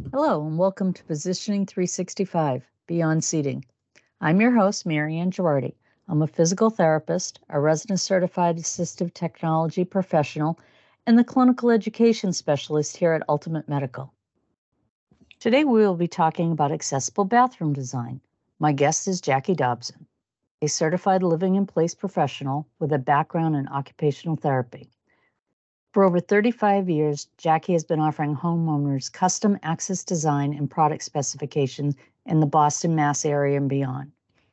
Hello, and welcome to Positioning 365 Beyond Seating. I'm your host, Marianne Girardi. I'm a physical therapist, a resident certified assistive technology professional, and the clinical education specialist here at Ultimate Medical. Today, we will be talking about accessible bathroom design. My guest is Jackie Dobson, a certified living in place professional with a background in occupational therapy. For over 35 years, Jackie has been offering homeowners custom access design and product specifications in the Boston, Mass area and beyond.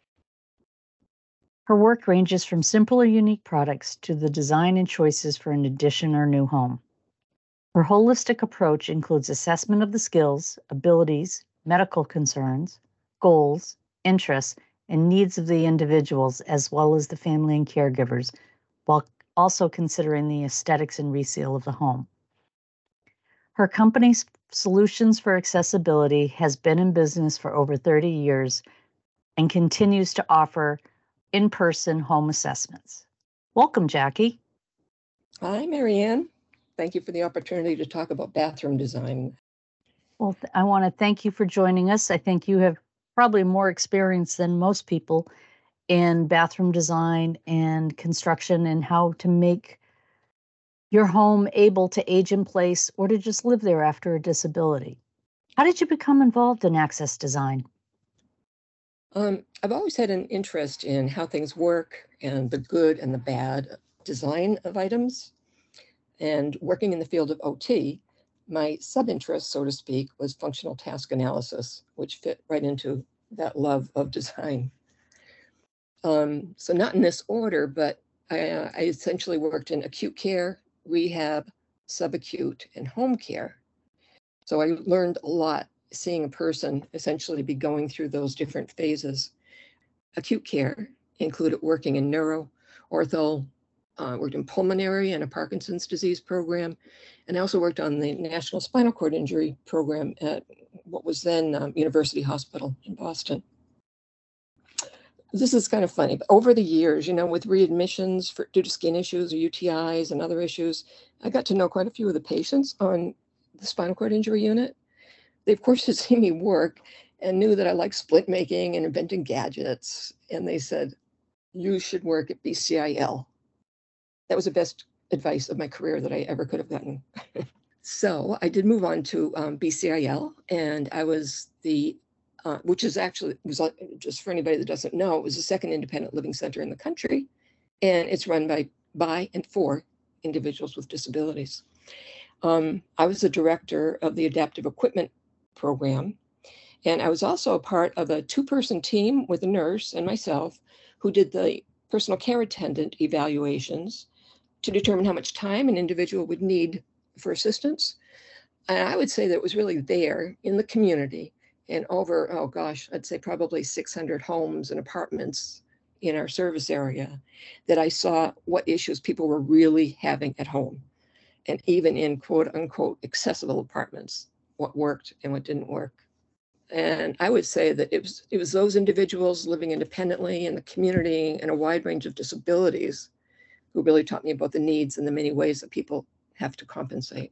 Her work ranges from simple or unique products to the design and choices for an addition or new home. Her holistic approach includes assessment of the skills, abilities, medical concerns, goals, interests, and needs of the individuals as well as the family and caregivers, while also considering the aesthetics and resale of the home. Her company's Solutions for Accessibility has been in business for over 30 years and continues to offer in-person home assessments. Welcome, Jackie. Hi, Marianne. Thank you for the opportunity to talk about bathroom design. Well, I want to thank you for joining us. I think you have probably more experience than most people in bathroom design and construction and how to make your home able to age in place or to just live there after a disability. How did you become involved in access design? I've always had an interest in how things work and the good and the bad design of items. And working in the field of OT, my sub-interest, so to speak, was functional task analysis, which fit right into that love of design. So not in this order, but I essentially worked in acute care, rehab, subacute, and home care. So I learned a lot seeing a person essentially be going through those different phases. Acute care included working in neuro, ortho, worked in pulmonary and a Parkinson's disease program. And I also worked on the National Spinal Cord Injury Program at what was then University Hospital in Boston. This is kind of funny, but over the years, with readmissions due to skin issues or UTIs and other issues, I got to know quite a few of the patients on the spinal cord injury unit. They, of course, had seen me work and knew that I liked split making and inventing gadgets. And they said, you should work at BCIL. That was the best advice of my career that I ever could have gotten. So I did move on to BCIL, and I was which is actually, just for anybody that doesn't know, it was the second independent living center in the country. And it's run by and for individuals with disabilities. I was the director of the adaptive equipment program, and I was also a part of a 2-person team with a nurse and myself who did the personal care attendant evaluations to determine how much time an individual would need for assistance. And I would say that it was really there in the community and over, I'd say probably 600 homes and apartments in our service area that I saw what issues people were really having at home. And even in quote unquote accessible apartments, what worked and what didn't work. And I would say that it was those individuals living independently in the community and a wide range of disabilities who really taught me about the needs and the many ways that people have to compensate.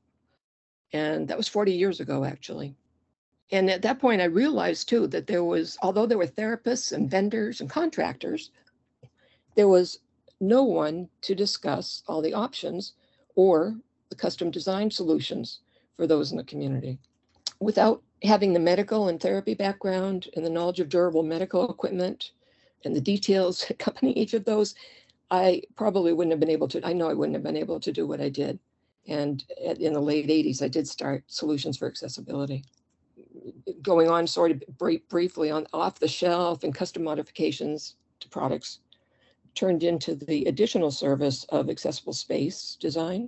And that was 40 years ago, actually. And at that point, I realized too that although there were therapists and vendors and contractors, there was no one to discuss all the options or the custom design solutions for those in the community. Without having the medical and therapy background and the knowledge of durable medical equipment and the details accompanying each of those, I probably wouldn't have been able to, I know I wouldn't have been able to do what I did. And in the late 80s, I did start Solutions for Accessibility. Going on sort of briefly on off the shelf and custom modifications to products turned into the additional service of accessible space design,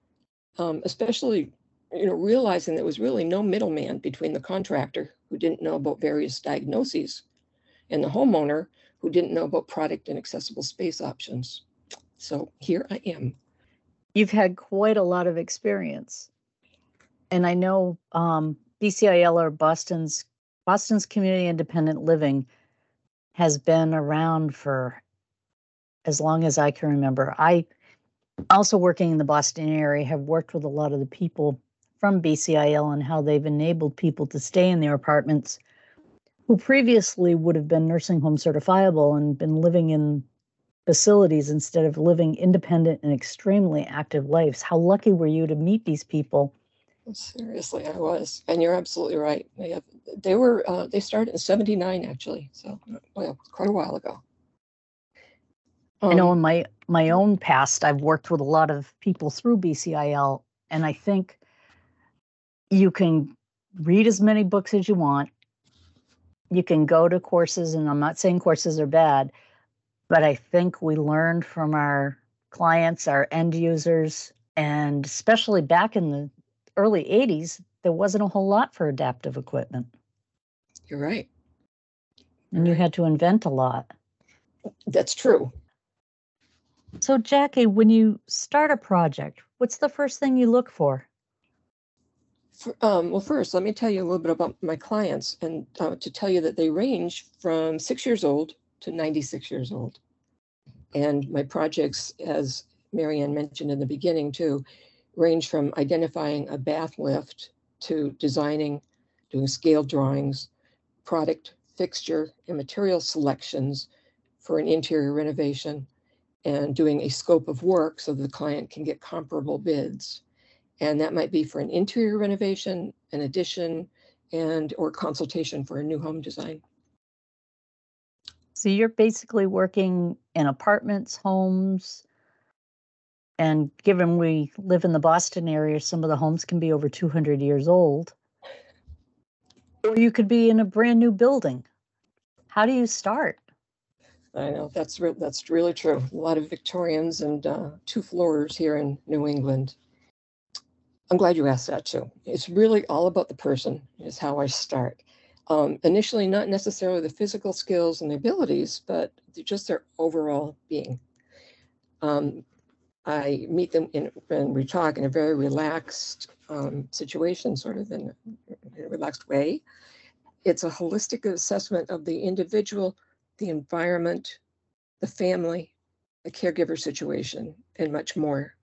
especially realizing there was really no middleman between the contractor who didn't know about various diagnoses and the homeowner who didn't know about product and accessible space options. So here I am. You've had quite a lot of experience. And I know BCIL, or Boston's Community Independent Living, has been around for as long as I can remember. I also, working in the Boston area, have worked with a lot of the people from BCIL and how they've enabled people to stay in their apartments who previously would have been nursing home certifiable and been living in facilities instead of living independent and extremely active lives. How lucky were you to meet these people? Seriously, I was, and you're absolutely right. They started in '79 actually, so well, quite a while ago. I know in my own past, I've worked with a lot of people through BCIL, and I think you can read as many books as you want. You can go to courses, and I'm not saying courses are bad, but I think we learned from our clients, our end users, and especially back in the early 80s, there wasn't a whole lot for adaptive equipment. You're right. And you had to invent a lot. That's true. So, Jackie, when you start a project, what's the first thing you look for? Well, first, let me tell you a little bit about my clients, and to tell you that they range from 6 years old to 96 years old. And my projects, as Marianne mentioned in the beginning too, range from identifying a bath lift to designing, doing scale drawings, product, fixture, and material selections for an interior renovation, and doing a scope of work so the client can get comparable bids. And that might be for an interior renovation, an addition, or consultation for a new home design. So you're basically working in apartments, homes, and given we live in the Boston area, some of the homes can be over 200 years old. Or you could be in a brand new building. How do you start? I know, that's really true. A lot of Victorians and 2 floors here in New England. I'm glad you asked that too. It's really all about the person is how I start. Initially, not necessarily the physical skills and the abilities, but just their overall being. I meet them and we talk in a very relaxed situation, sort of in a relaxed way. It's a holistic assessment of the individual, the environment, the family, the caregiver situation, and much more.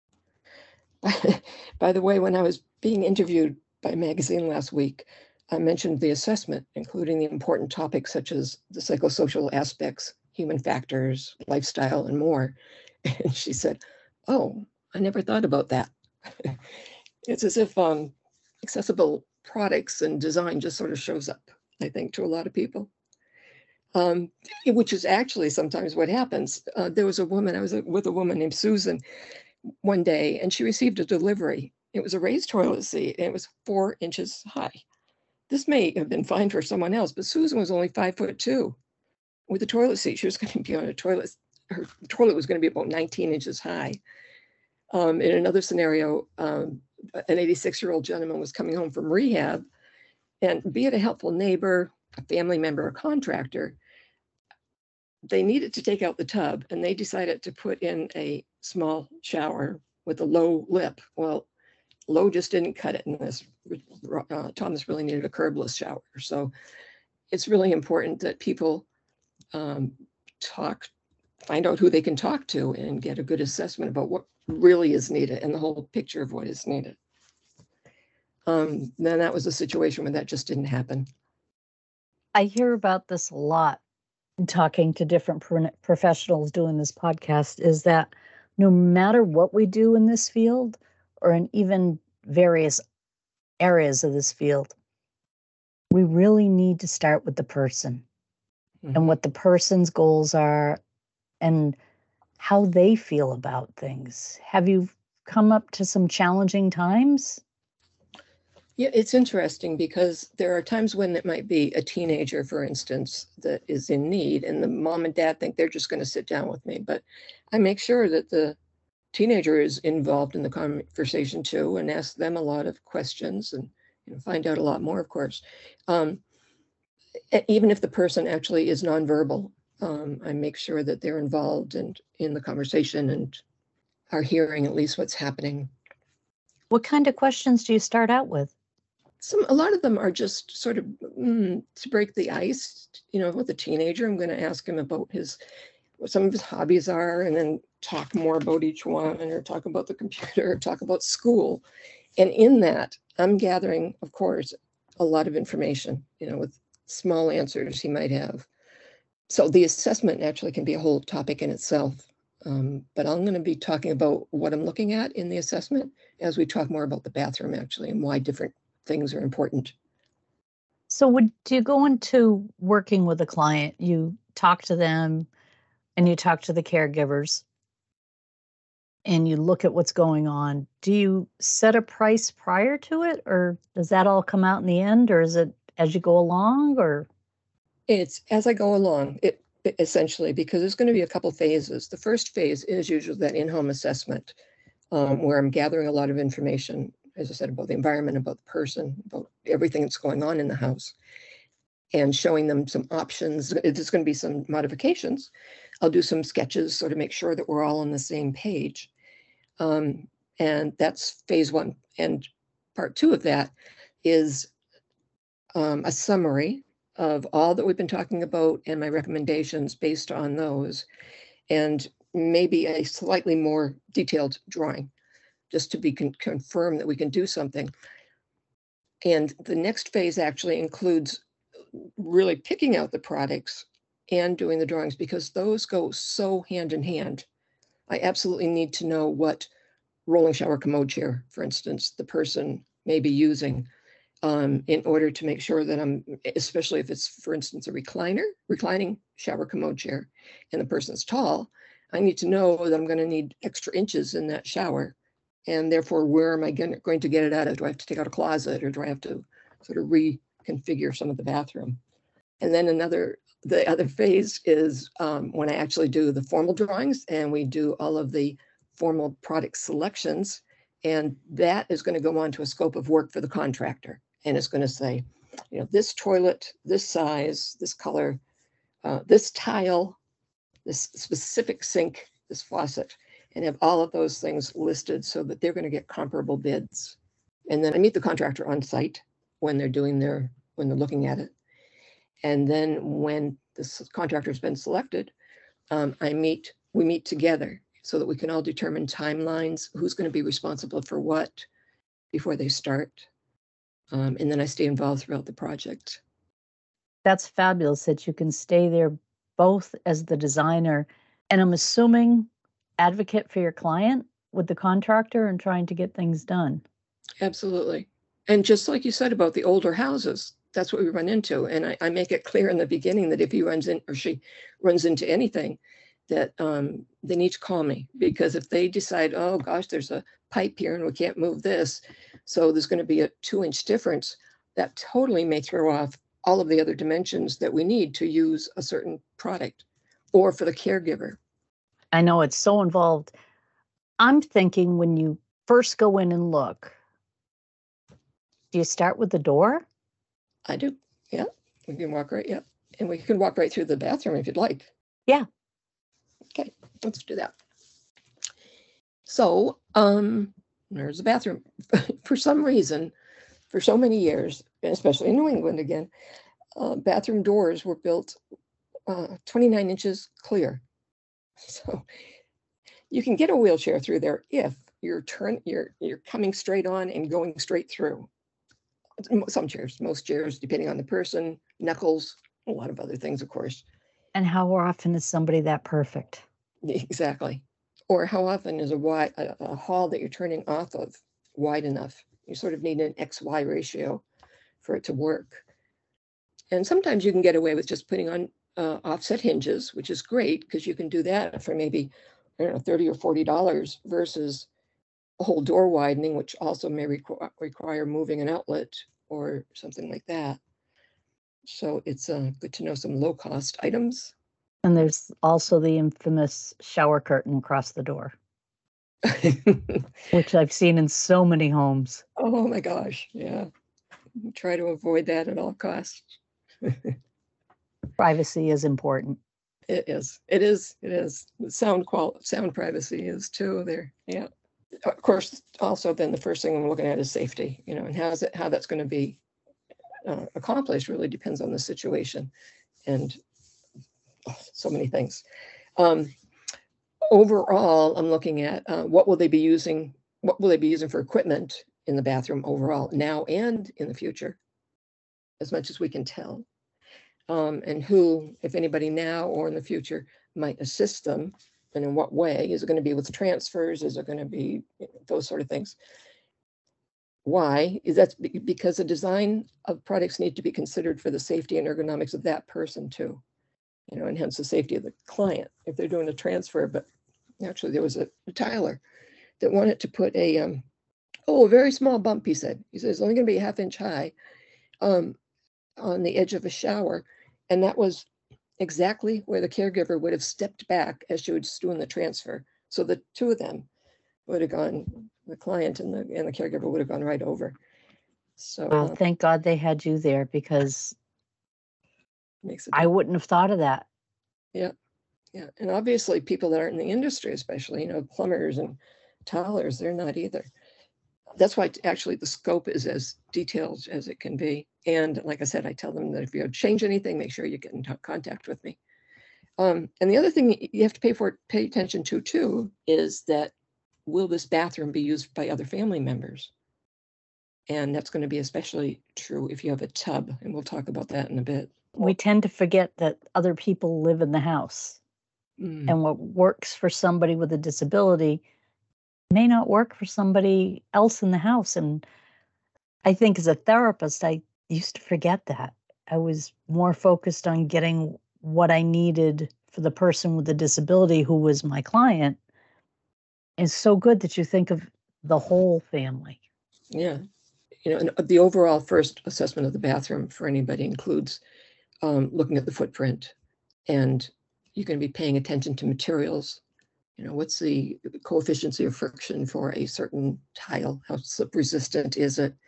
By the way, when I was being interviewed by a magazine last week, I mentioned the assessment, including the important topics such as the psychosocial aspects, human factors, lifestyle, and more. And she said, "Oh, I never thought about that." It's as if accessible products and design just sort of shows up, I think, to a lot of people. Which is actually sometimes what happens. There was a woman, I was with a woman named Susan one day, and she received a delivery. It was a raised toilet seat, and it was 4 inches high. This may have been fine for someone else, but Susan was only 5'2". With a toilet seat, she was going to be on a toilet. Her toilet was going to be about 19 inches high. In another scenario, an 86-year-old gentleman was coming home from rehab, and be it a helpful neighbor, a family member, a contractor, they needed to take out the tub, and they decided to put in a small shower with a low lip. Well, low just didn't cut it, and Thomas really needed a curbless shower. So it's really important that people find out who they can talk to and get a good assessment about what really is needed and the whole picture of what is needed. Then that was a situation where that just didn't happen. I hear about this a lot talking to different professionals doing this podcast, is that no matter what we do in this field or in even various areas of this field, we really need to start with the person and what the person's goals are and how they feel about things. Have you come up to some challenging times? Yeah, it's interesting because there are times when it might be a teenager, for instance, that is in need, and the mom and dad think they're just going to sit down with me. But I make sure that the teenager is involved in the conversation too, and ask them a lot of questions and find out a lot more, of course. Even if the person actually is nonverbal, I make sure that they're involved and in the conversation and are hearing at least what's happening. What kind of questions do you start out with? A lot of them are just sort of to break the ice. With a teenager, I'm going to ask him about what some of his hobbies are, and then talk more about each one, or talk about the computer, or talk about school. And in that, I'm gathering, of course, a lot of information, with small answers he might have. So the assessment actually can be a whole topic in itself. But I'm going to be talking about what I'm looking at in the assessment as we talk more about the bathroom, actually, and why different things are important. So would you go into working with a client, you talk to them and you talk to the caregivers and you look at what's going on? Do you set a price prior to it, or does that all come out in the end, or is it as you go along, or? It's as I go along, essentially, because there's going to be a couple phases. The first phase is usually that in-home assessment, where I'm gathering a lot of information, as I said, about the environment, about the person, about everything that's going on in the house, and showing them some options. There's going to be some modifications. I'll do some sketches so to make sure that we're all on the same page. And that's phase one. And part two of that is a summary of all that we've been talking about and my recommendations based on those, and maybe a slightly more detailed drawing, just to be confirm that we can do something. And the next phase actually includes really picking out the products and doing the drawings, because those go so hand in hand. I absolutely need to know what rolling shower commode chair, for instance, the person may be using, in order to make sure that I'm, especially if it's, for instance, a reclining shower commode chair, and the person's tall, I need to know that I'm going to need extra inches in that shower. And therefore, where am I going to get it out of? Do I have to take out a closet, or do I have to sort of reconfigure some of the bathroom? And then the other phase is when I actually do the formal drawings and we do all of the formal product selections. And that is going to go on to a scope of work for the contractor. And it's going to say, this toilet, this size, this color, this tile, this specific sink, this faucet, and have all of those things listed so that they're going to get comparable bids. And then I meet the contractor on site when they're looking at it. And then when the contractor's been selected, we meet together so that we can all determine timelines, who's going to be responsible for what before they start. And then I stay involved throughout the project. That's fabulous that you can stay there both as the designer and, I'm assuming, advocate for your client with the contractor and trying to get things done. Absolutely. And just like you said about the older houses, that's what we run into. And I make it clear in the beginning that if he runs in or she runs into anything, that they need to call me, because if they decide, oh gosh, there's a pipe here and we can't move this, so there's going to be a 2-inch difference, that totally may throw off all of the other dimensions that we need to use a certain product, or for the caregiver. I know it's so involved. I'm thinking, when you first go in and look, do you start with the door? I do. Yeah. We can walk right. Yeah. And we can walk right through the bathroom if you'd like. Yeah. Okay. Let's do that. So, there's the bathroom. For some reason, for so many years, especially in New England again, bathroom doors were built 29 inches clear. So you can get a wheelchair through there if you're coming straight on and going straight through. Some chairs, most chairs, depending on the person, knuckles, a lot of other things, of course. And how often is somebody that perfect? Exactly. Or how often is a hall that you're turning off of wide enough? You sort of need an XY ratio for it to work. And sometimes you can get away with just putting on offset hinges, which is great, because you can do that for maybe, I don't know, $30 or $40 versus a whole door widening, which also may require moving an outlet or something like that. So it's good to know some low cost items. And there's also the infamous shower curtain across the door, which I've seen in so many homes. Oh my gosh. Yeah. Try to avoid that at all costs. Privacy is important. It is. It is. It is. Sound privacy is too there. Yeah. Of course, also then the first thing I'm looking at is safety, and how that's going to be accomplished really depends on the situation and so many things. Overall, I'm looking at what will they be using for equipment in the bathroom overall, now and in the future, as much as we can tell. And who, if anybody now or in the future, might assist them, and in what way. Is it going to be with transfers? Is it going to be those sort of things? Why? Is that because the design of products need to be considered for the safety and ergonomics of that person too, and hence the safety of the client if they're doing a transfer. But actually, there was a tiler that wanted to put a very small bump. He said it's only going to be a ½ inch high on the edge of a shower, and that was exactly where the caregiver would have stepped back as she was doing the transfer. So the two of them would have gone, the client and the caregiver would have gone right over. So thank God they had you there, because I wouldn't have thought of that. Yeah. And obviously people that aren't in the industry, especially, plumbers and tilers, they're not either. That's why actually the scope is as detailed as it can be. And like I said, I tell them that if you change anything, make sure you get in contact with me. And the other thing you have to pay attention to too, is that will this bathroom be used by other family members? And that's going to be especially true if you have a tub. And we'll talk about that in a bit. We tend to forget that other people live in the house. And what works for somebody with a disability may not work for somebody else in the house. And I think as a therapist, I used to forget that. I was more focused on getting what I needed for the person with the disability who was my client. It's so good that you think of the whole family. Yeah. And the overall first assessment of the bathroom for anybody includes looking at the footprint, and you're going to be paying attention to materials. What's the coefficient of friction for a certain tile? How slip resistant is it?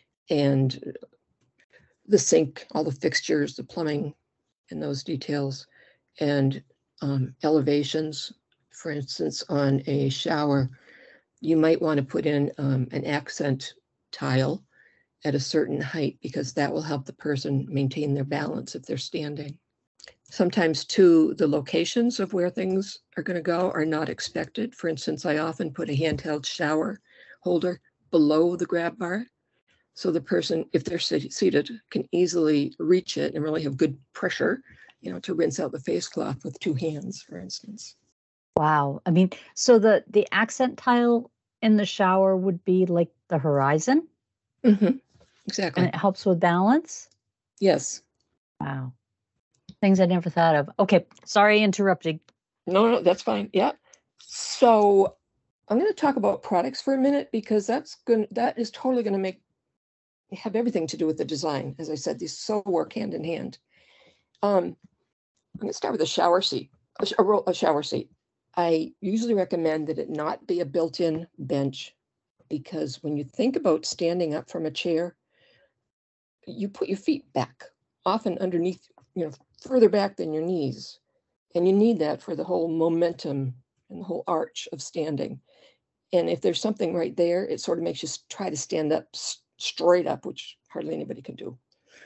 And the sink, all the fixtures, the plumbing, and those details, and elevations. For instance, on a shower, you might want to put in an accent tile at a certain height, because that will help the person maintain their balance if they're standing. Sometimes too, the locations of where things are going to go are not expected. For instance, I often put a handheld shower holder below the grab bar, so the person, if they're seated, can easily reach it and really have good pressure, to rinse out the face cloth with 2 hands, for instance. Wow. I mean, so the accent tile in the shower would be like the horizon? Mm-hmm. Exactly. And it helps with balance? Yes. Wow. Things I never thought of. Okay. Sorry, interrupting. No, that's fine. Yeah. So I'm going to talk about products for a minute, because that is totally going to have everything to do with the design. As I said, these so work hand in hand. I'm going to start with a shower seat, a shower seat. I usually recommend that it not be a built-in bench, because when you think about standing up from a chair, you put your feet back, often underneath, further back than your knees. And you need that for the whole momentum and the whole arch of standing. And if there's something right there, it sort of makes you try to stand up straight up, which hardly anybody can do.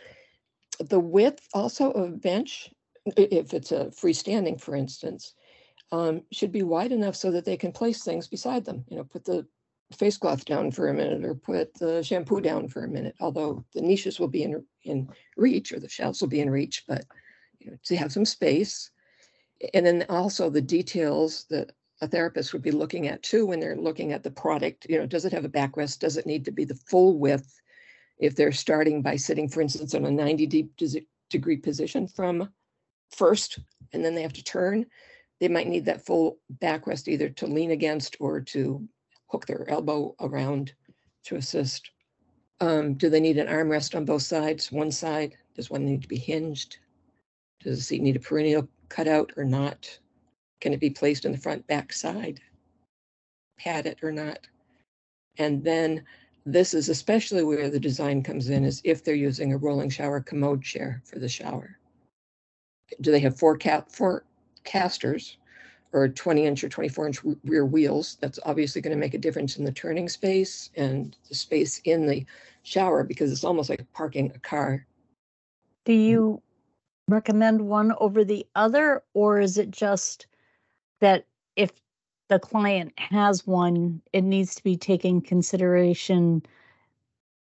The width also of a bench, if it's a freestanding, for instance, should be wide enough so that they can place things beside them. Put the face cloth down for a minute, or put the shampoo down for a minute, although the niches will be in reach, or the shelves will be in reach, but to have some space. And then also the details that a therapist would be looking at too when they're looking at the product. Does it have a backrest? Does it need to be the full width? If they're starting by sitting, for instance, in a 90-degree position from first, and then they have to turn, they might need that full backrest, either to lean against or to hook their elbow around to assist. Do they need an armrest on both sides? One side? Does one need to be hinged? Does the seat need a perineal cutout or not? Can it be placed in the front back side? Pad it or not? And then this is especially where the design comes in, is if they're using a rolling shower commode chair for the shower. Do they have four casters or 20-inch or 24-inch rear wheels? That's obviously going to make a difference in the turning space and the space in the shower, because it's almost like parking a car. Do you recommend one over the other, or is it just that if the client has one, it needs to be taken consideration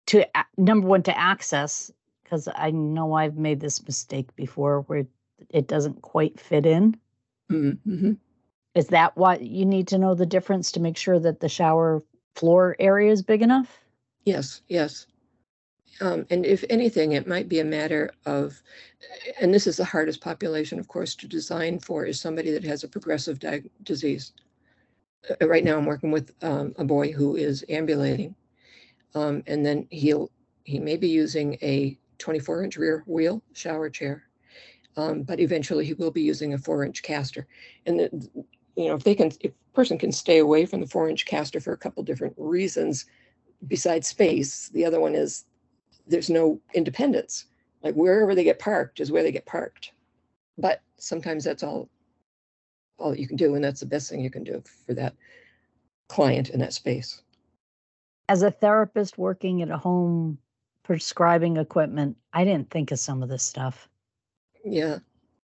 number one, to access, because I know I've made this mistake before where it doesn't quite fit in. Mm-hmm. Is that what you need to know the difference to make sure that the shower floor area is big enough? Yes, yes. And if anything, it might be a matter of, and this is the hardest population, of course, to design for, is somebody that has a progressive disease. Right now, I'm working with a boy who is ambulating, and then he may be using a 24-inch rear wheel shower chair, but eventually he will be using a 4-inch caster. And if a person can stay away from the 4-inch caster for a couple different reasons, besides space, the other one is there's no independence. Like wherever they get parked is where they get parked. But sometimes that's all that you can do, and that's the best thing you can do for that client in that space. As a therapist working at a home prescribing equipment, I didn't think of some of this stuff. Yeah.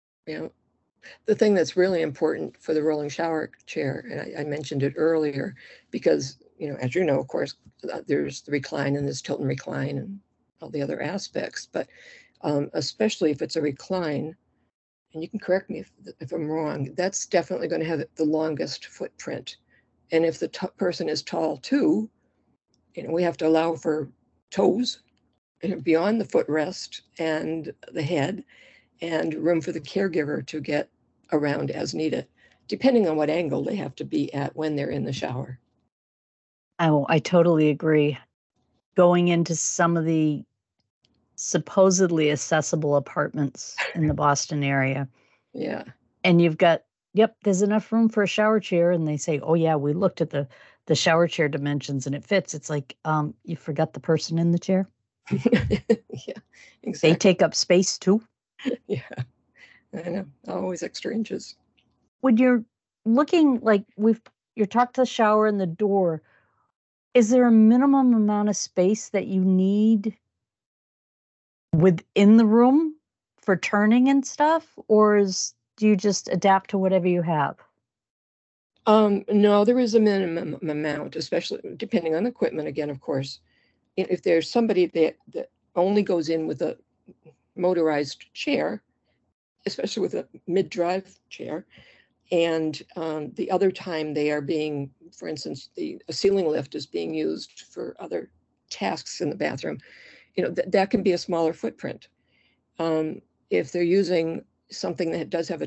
The thing that's really important for the rolling shower chair, and I mentioned it earlier, because, as you know, of course, there's the recline and there's tilt and recline and all the other aspects, but especially if it's a recline, and you can correct me if I'm wrong, that's definitely going to have the longest footprint. And if the person is tall too, we have to allow for toes beyond the footrest and the head, and room for the caregiver to get around as needed, depending on what angle they have to be at when they're in the shower. Oh, I totally agree. Going into some of the supposedly accessible apartments in the Boston area. Yeah. And you've got, yep, there's enough room for a shower chair. And they say, oh, yeah, we looked at the shower chair dimensions and it fits. It's like, you forgot the person in the chair. Yeah, exactly. They take up space too. Yeah, I know. Always extra inches. When you're looking, like you're talked the shower and the door, is there a minimum amount of space that you need within the room for turning and stuff? Or do you just adapt to whatever you have? No, there is a minimum amount, especially depending on the equipment, again, of course. If there's somebody that only goes in with a motorized chair, especially with a mid-drive chair, and the other time they are being, for instance, a ceiling lift is being used for other tasks in the bathroom, that can be a smaller footprint. If they're using something that does have a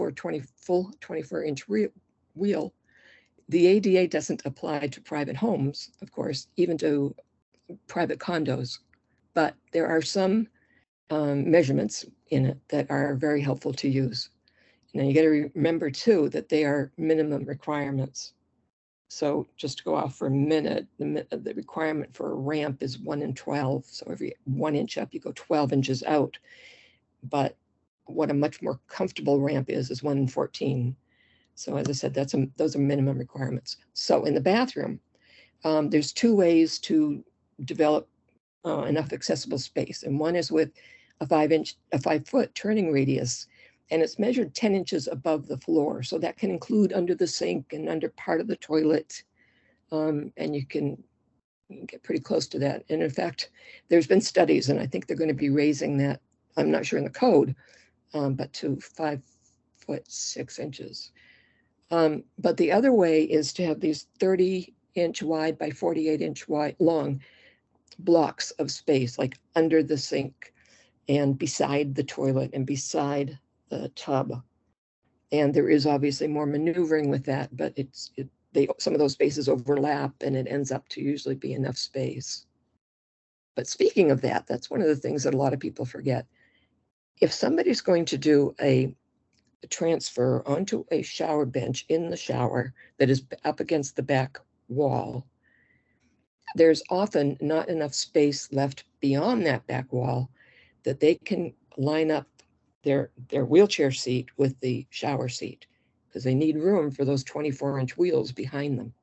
24-inch wheel, the ADA doesn't apply to private homes, of course, even to private condos, but there are some measurements in it that are very helpful to use. Now you got to remember too that they are minimum requirements. So just to go off for a minute, the requirement for a ramp is 1 in 12. So every 1 inch up, you go 12 inches out. But what a much more comfortable ramp is 1 in 14. So as I said, those are minimum requirements. So in the bathroom, there's 2 ways to develop enough accessible space. And one is with a 5-foot turning radius, and it's measured 10 inches above the floor. So that can include under the sink and under part of the toilet. And you can get pretty close to that. And in fact, there's been studies, and I think they're going to be raising that, I'm not sure in the code, but to 5 foot 6 inches. But the other way is to have these 30-inch wide by 48-inch wide long blocks of space, like under the sink and beside the toilet and beside the tub. And there is obviously more maneuvering with that, but some of those spaces overlap, and it ends up to usually be enough space. But speaking of that, that's one of the things that a lot of people forget. If somebody's going to do a transfer onto a shower bench in the shower that is up against the back wall, there's often not enough space left beyond that back wall that they can line up their wheelchair seat with the shower seat, because they need room for those 24-inch wheels behind them.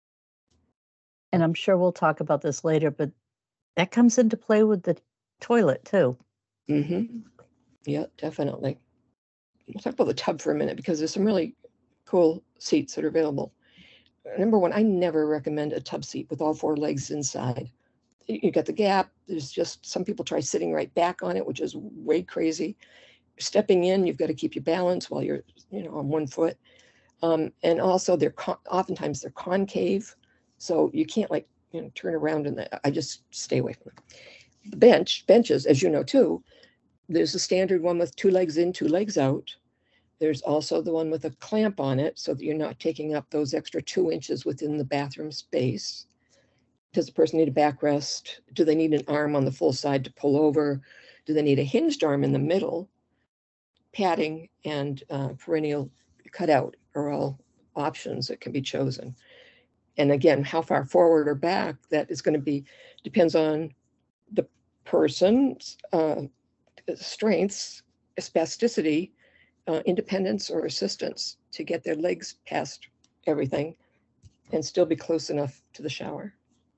And I'm sure we'll talk about this later, but that comes into play with the toilet too. Mm-hmm. Yeah, definitely. We'll talk about the tub for a minute, because there's some really cool seats that are available. Number one, I never recommend a tub seat with all 4 legs inside. you got the gap. There's just some people try sitting right back on it, which is way crazy. Stepping in, you've got to keep your balance while you're, on one foot. And also oftentimes they're concave, so you can't like, turn around and I just stay away from them. The benches, as you know too, there's a standard one with 2 legs in, 2 legs out. There's also the one with a clamp on it so that you're not taking up those extra 2 inches within the bathroom space. Does the person need a backrest? Do they need an arm on the full side to pull over? Do they need a hinged arm in the middle? Padding and perennial cutout are all options that can be chosen. And again, how far forward or back, that is going to depends on the person's strengths, spasticity, independence or assistance to get their legs past everything and still be close enough to the shower.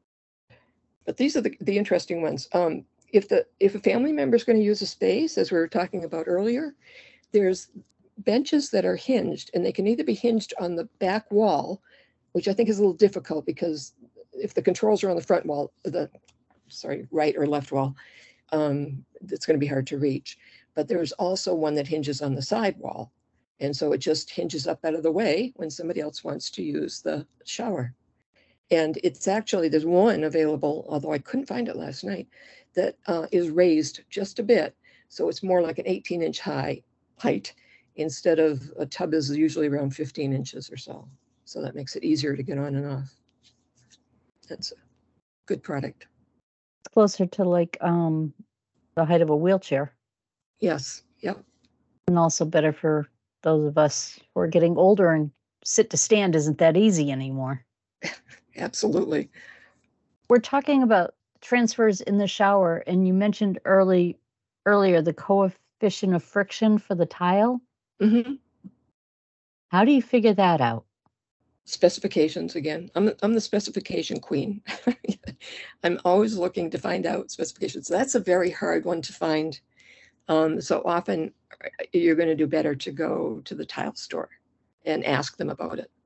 But these are the interesting ones. If a family member is going to use a space, as we were talking about earlier, there's benches that are hinged, and they can either be hinged on the back wall, which I think is a little difficult because if the controls are on the front wall, right or left wall, it's going to be hard to reach. But there's also one that hinges on the side wall. And so it just hinges up out of the way when somebody else wants to use the shower. And it's actually, there's one available, although I couldn't find it last night, that is raised just a bit. So it's more like an 18-inch height instead of a tub is usually around 15 inches or so. So that makes it easier to get on and off. That's a good product. It's closer to like the height of a wheelchair. Yes. Yep. And also better for those of us who are getting older and sit to stand isn't that easy anymore. Absolutely. We're talking about transfers in the shower, and you mentioned earlier the coefficient of friction for the tile. Mm-hmm. How do you figure that out? Specifications again. I'm the specification queen. I'm always looking to find out specifications. That's a very hard one to find. So often you're going to do better to go to the tile store and ask them about it.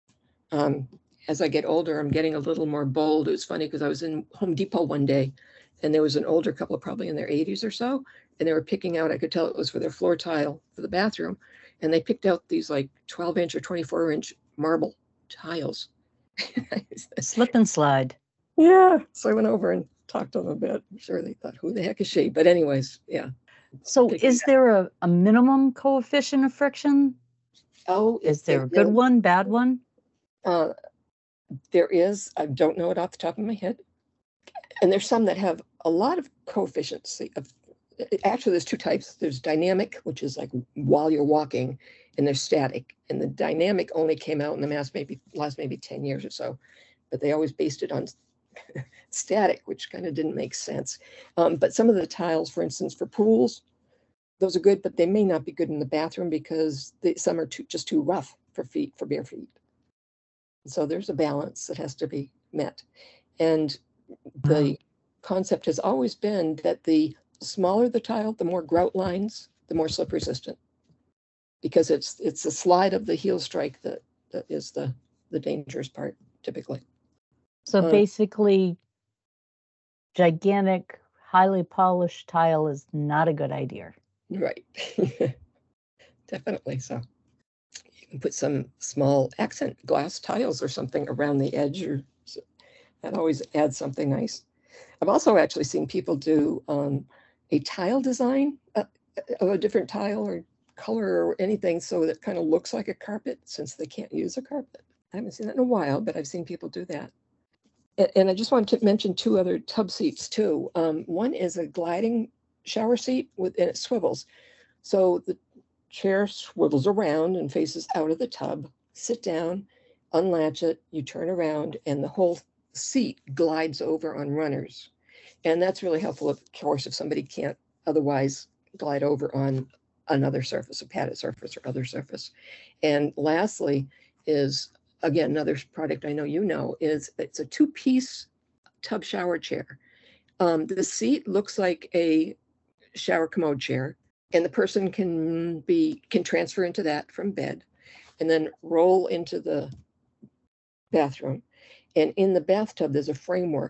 As I get older, I'm getting a little more bold. It was funny because I was in Home Depot one day and there was an older couple, probably in their 80s or so, and they were picking out, I could tell it was for their floor tile for the bathroom, and they picked out these like 12-inch or 24-inch marble tiles. Slip and slide. Yeah. So I went over and talked to them a bit. I'm sure they thought, who the heck is she? But anyways, yeah. So is there a minimum coefficient of friction? Oh, is there a good one, bad one? There is. I don't know it off the top of my head. And there's some that have a lot of coefficients. Actually, there's 2 types. There's dynamic, which is like while you're walking, and there's static. And the dynamic only came out in the last maybe 10 years or so, but they always based it on static, which kind of didn't make sense. But some of the tiles, for instance, for pools, those are good, but they may not be good in the bathroom because some are just too rough for bare feet. So there's a balance that has to be met. And the concept has always been that the smaller the tile, the more grout lines, the more slip resistant, because it's the slide of the heel strike that is the dangerous part typically. So basically, gigantic, highly polished tile is not a good idea. Right. Definitely so. You can put some small accent glass tiles or something around the edge, that always adds something nice. I've also actually seen people do a tile design of a different tile or color or anything so that it kind of looks like a carpet, since they can't use a carpet. I haven't seen that in a while, but I've seen people do that. And I just wanted to mention 2 other tub seats too. One is a gliding shower seat and it swivels. So the chair swivels around and faces out of the tub. Sit down, unlatch it, you turn around, and the whole seat glides over on runners. And that's really helpful, of course, if somebody can't otherwise glide over on another surface, a padded surface or other surface. And lastly is, again, another product I know you know, is it's a 2-piece tub shower chair. The seat looks like a shower commode chair, and the person can transfer into that from bed and then roll into the bathroom. And in the bathtub, there's a framework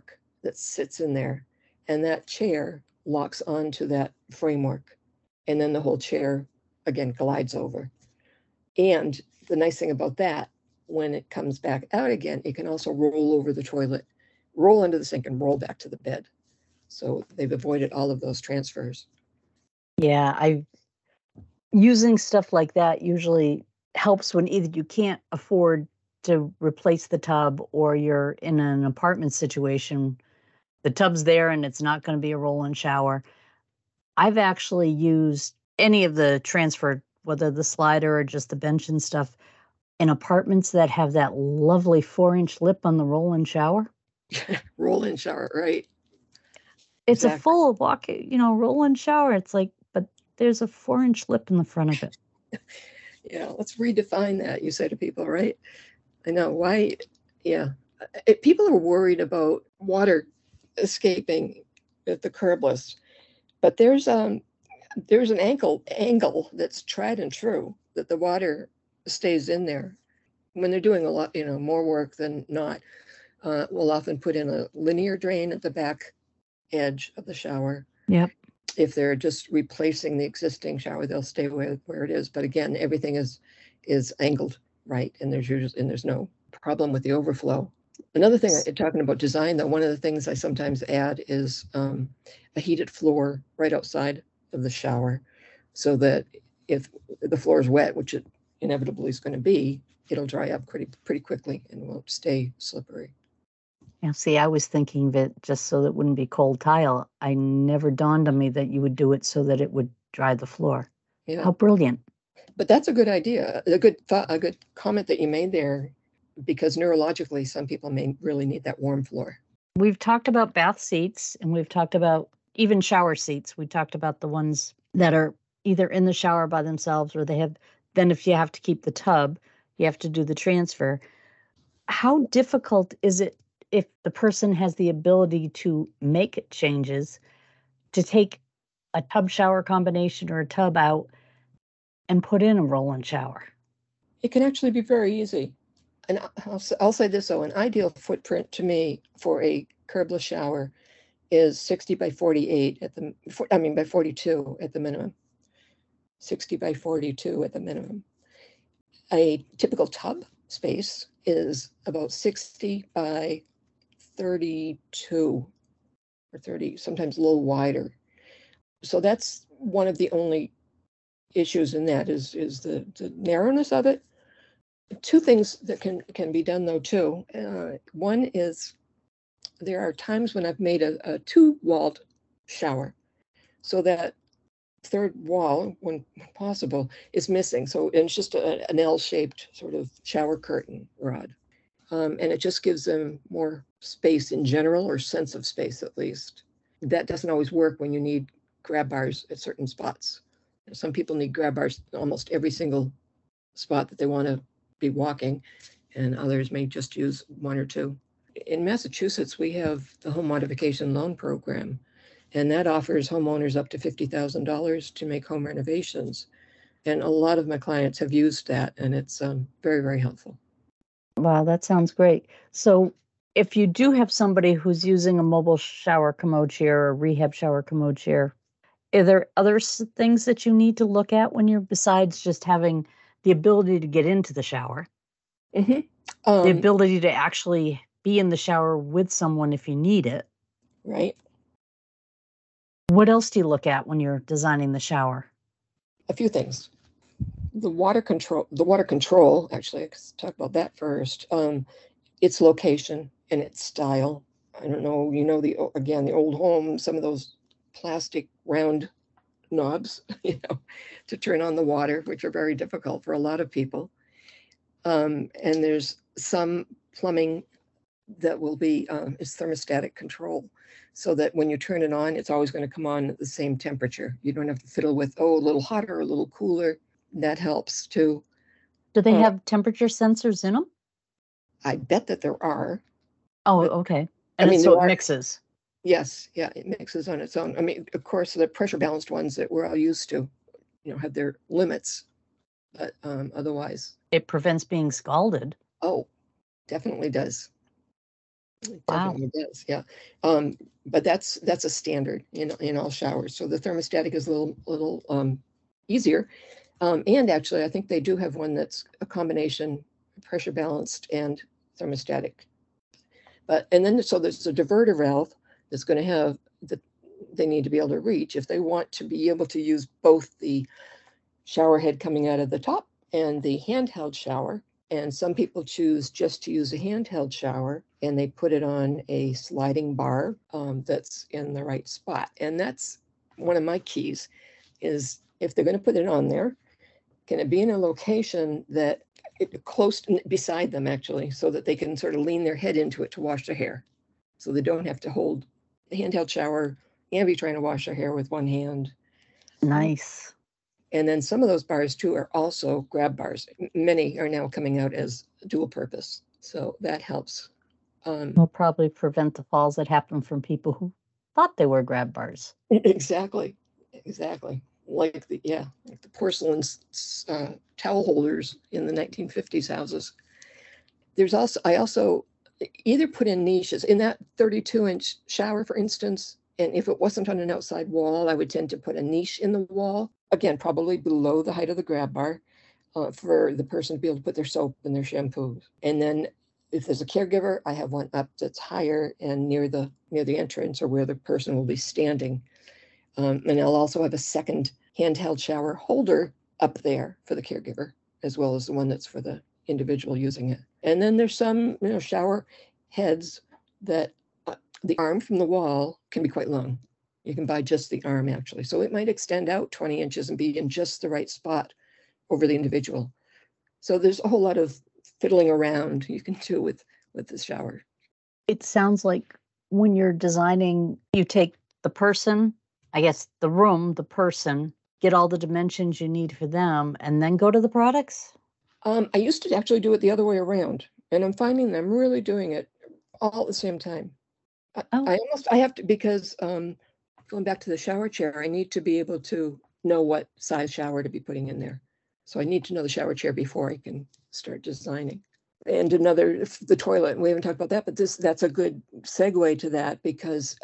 that sits in there, and that chair locks onto that framework, and then the whole chair again glides over. And the nice thing about that, when it comes back out again, it can also roll over the toilet, roll under the sink, and roll back to the bed. So they've avoided all of those transfers. Yeah, using stuff like that usually helps when either you can't afford to replace the tub or you're in an apartment situation. The tub's there and it's not going to be a roll-in shower. I've actually used any of the transfer, whether the slider or just the bench and stuff, in apartments that have that lovely 4-inch lip on the roll-in shower. Roll-in shower, right? It's a Exactly. full walk, roll-in shower. It's like, but there's a 4-inch lip in the front of it. Yeah, let's redefine that, you say to people, right? I know. Why? Yeah. People are worried about water escaping at the curbless, but there's an angle that's tried and true that the water stays in there. When they're doing a lot, more work than not, we'll often put in a linear drain at the back edge of the shower. Yep. If they're just replacing the existing shower, they'll stay where it is. But again, everything is angled right, and there's no problem with the overflow. Another thing, talking about design, though, one of the things I sometimes add is a heated floor right outside of the shower, so that if the floor is wet, which it inevitably is going to be, it'll dry up pretty quickly and won't stay slippery. Yeah, see, I was thinking of it just so that it wouldn't be cold tile. I never dawned on me that you would do it so that it would dry the floor. Yeah. How brilliant. But that's a good idea, a good comment that you made there, because neurologically, some people may really need that warm floor. We've talked about bath seats, and we've talked about even shower seats. We talked about the ones that are either in the shower by themselves, or then if you have to keep the tub, you have to do the transfer. How difficult is it, if the person has the ability to make changes, to take a tub shower combination or a tub out and put in a roll-in shower? It can actually be very easy. And I'll say this, though, an ideal footprint to me for a curbless shower is 60 by 48 by 42 at the minimum. 60 by 42 at the minimum. A typical tub space is about 60 by 32 or 30, sometimes a little wider. So that's one of the only issues in that is the narrowness of it. Two things that can be done, though, too. One is there are times when I've made a two-walled shower, so that third wall, when possible, is missing. So and it's just an L-shaped sort of shower curtain rod. And it just gives them more space in general, or sense of space at least. That doesn't always work when you need grab bars at certain spots. Some people need grab bars almost every single spot that they want to be walking, and others may just use one or two. In Massachusetts, we have the Home Modification Loan Program, and that offers homeowners up to $50,000 to make home renovations. And a lot of my clients have used that, and it's very, very helpful. Wow, that sounds great. So if you do have somebody who's using a mobile shower commode chair or rehab shower commode chair, are there other things that you need to look at when you're, besides just having the ability to get into the shower, the ability to actually be in the shower with someone if you need it? Right. What else do you look at when you're designing the shower? A few things. The water control, actually, let's talk about that first. Its location and its style. I don't know, the old home, some of those plastic round knobs, to turn on the water, which are very difficult for a lot of people. And there's some plumbing that will be is thermostatic control, so that when you turn it on, it's always going to come on at the same temperature. You don't have to fiddle with, a little hotter, a little cooler. That helps too. Do they have temperature sensors in them? I bet that there are. Oh, okay. And so it mixes. Yes, yeah, it mixes on its own. I mean, of course, the pressure balanced ones that we're all used to, have their limits, but otherwise. It prevents being scalded. Oh, definitely does. It Wow. definitely does, yeah. But that's a standard in all showers. So the thermostatic is a little easier. And actually, I think they do have one that's a combination pressure balanced and thermostatic. And then so there's a diverter valve that's going to have that they need to be able to reach if they want to be able to use both the shower head coming out of the top and the handheld shower. And some people choose just to use a handheld shower and they put it on a sliding bar that's in the right spot. And that's one of my keys is if they're going to put it on there, can it be in a location that close beside them actually, so that they can sort of lean their head into it to wash their hair. So they don't have to hold the handheld shower and be trying to wash their hair with one hand. Nice. And then some of those bars too are also grab bars. Many are now coming out as dual purpose. So that helps. Will probably prevent the falls that happen from people who thought they were grab bars. Exactly. Like the porcelain towel holders in the 1950s houses. I also either put in niches in that 32-inch shower, for instance, and if it wasn't on an outside wall, I would tend to put a niche in the wall, again, probably below the height of the grab bar, for the person to be able to put their soap and their shampoo. And then if there's a caregiver, I have one up that's higher and near the entrance or where the person will be standing. And I'll also have a second handheld shower holder up there for the caregiver, as well as the one that's for the individual using it. And then there's some shower heads that the arm from the wall can be quite long. You can buy just the arm actually. So it might extend out 20 inches and be in just the right spot over the individual. So there's a whole lot of fiddling around you can do with the shower. It sounds like when you're designing, you take the person, I guess the room, the person, get all the dimensions you need for them, and then go to the products? I used to actually do it the other way around, and I'm finding that I'm really doing it all at the same time. I have to, because going back to the shower chair, I need to be able to know what size shower to be putting in there. So I need to know the shower chair before I can start designing. And the toilet, we haven't talked about that, but that's a good segue to that because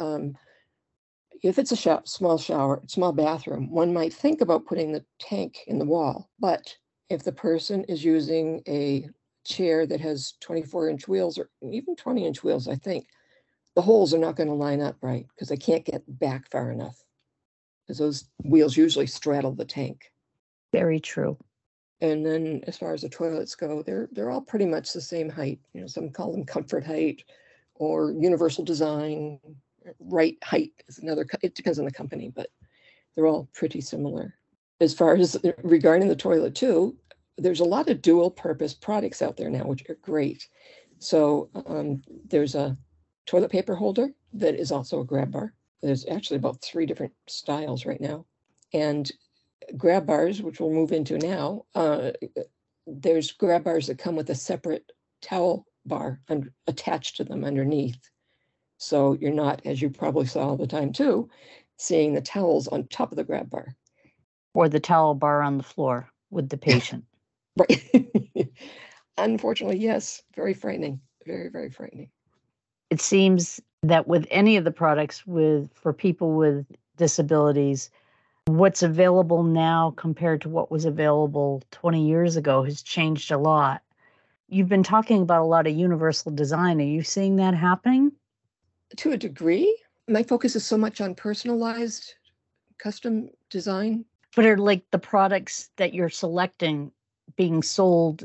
if it's a small bathroom, one might think about putting the tank in the wall. But if the person is using a chair that has 24-inch wheels or even 20-inch wheels, I think, the holes are not going to line up right because they can't get back far enough because those wheels usually straddle the tank. Very true. And then as far as the toilets go, they're all pretty much the same height. Some call them comfort height or universal design. Right height is another, it depends on the company, but they're all pretty similar. As far as regarding the toilet too, there's a lot of dual purpose products out there now, which are great. So there's a toilet paper holder that is also a grab bar. There's actually about 3 different styles right now. And grab bars, which we'll move into now, there's grab bars that come with a separate towel bar attached to them underneath. So you're not, as you probably saw all the time too, seeing the towels on top of the grab bar. Or the towel bar on the floor with the patient. Right. Unfortunately, yes. Very frightening. Very, very frightening. It seems that with any of the products for people with disabilities, what's available now compared to what was available 20 years ago has changed a lot. You've been talking about a lot of universal design. Are you seeing that happening? To a degree. My focus is so much on personalized custom design. But are like the products that you're selecting being sold